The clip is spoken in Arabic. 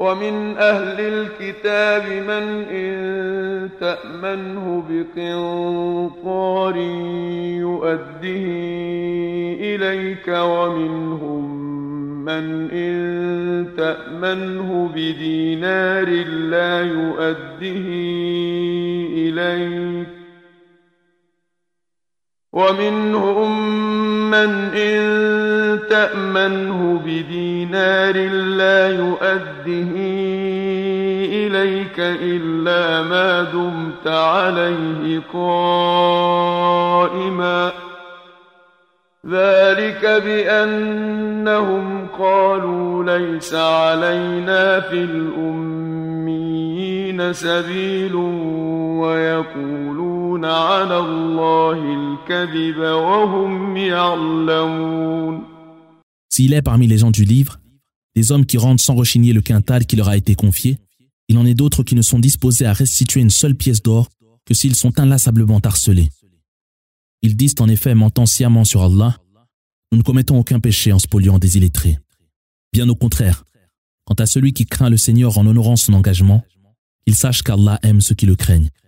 ومن أهل الكتاب من إن تأمنه بقنطار يؤده إليك ومنهم من إن تأمنه بدينار لا يؤده إليك ومنهم من إن تأمنه بدينار لا يؤده إليك إلا ما دمت عليه قائما ذلك بأنهم قالوا ليس علينا في الأميين سبيل ويقولون على الله الكذب وهم يعلمون. S'il est parmi les gens du livre, des hommes qui rendent sans rechigner le quintal qui leur a été confié, il en est d'autres qui ne sont disposés à restituer une seule pièce d'or que s'ils sont inlassablement harcelés. Ils disent en effet, mentant sciemment sur Allah, nous ne commettons aucun péché en spoliant des illettrés. Bien au contraire, quant à celui qui craint le Seigneur en honorant son engagement, qu'il sache qu'Allah aime ceux qui le craignent.